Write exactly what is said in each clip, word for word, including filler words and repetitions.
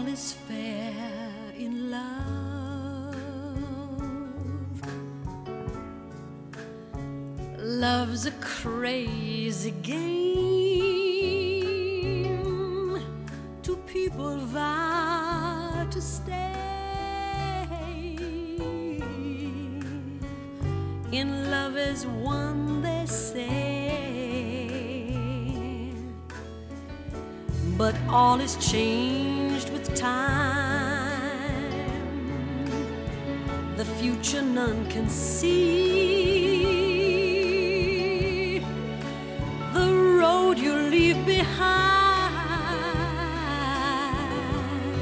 all is fair in love. Love's a crazy game. Two people vow to stay. In love as one, they say, but all is changed with time. The future none can see. The road you leave behind.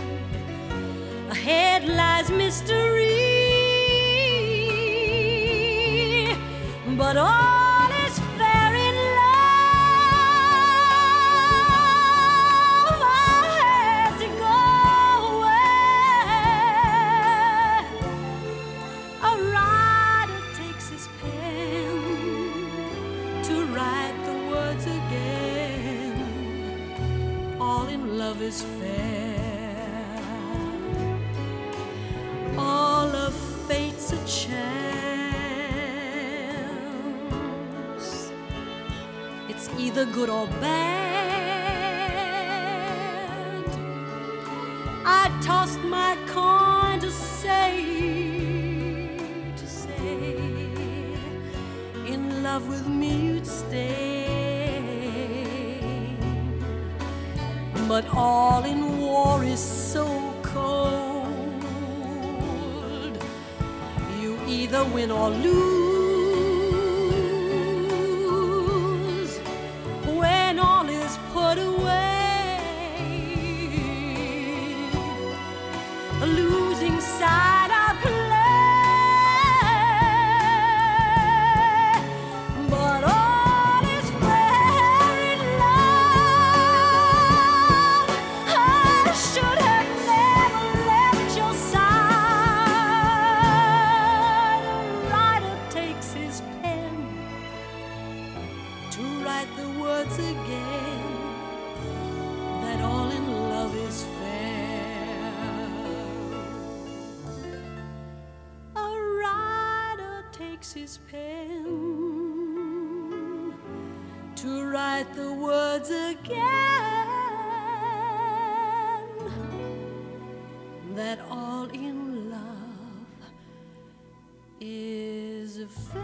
Ahead lies mystery. But all is fair in love. I had to go away. A writer takes his pen to write the words again. All in love is fair. All of fate's a chance. It's either good or bad. I tossed my coin to say, to say, in love with me you'd stay. But all in war is so cold. You either win or lose. Put away, a losing side I play, but all is fair in love. I should have never left your side. A writer takes his pen to write the words again. All in love is fair. A writer takes his pen to write the words again, that all in love is fair.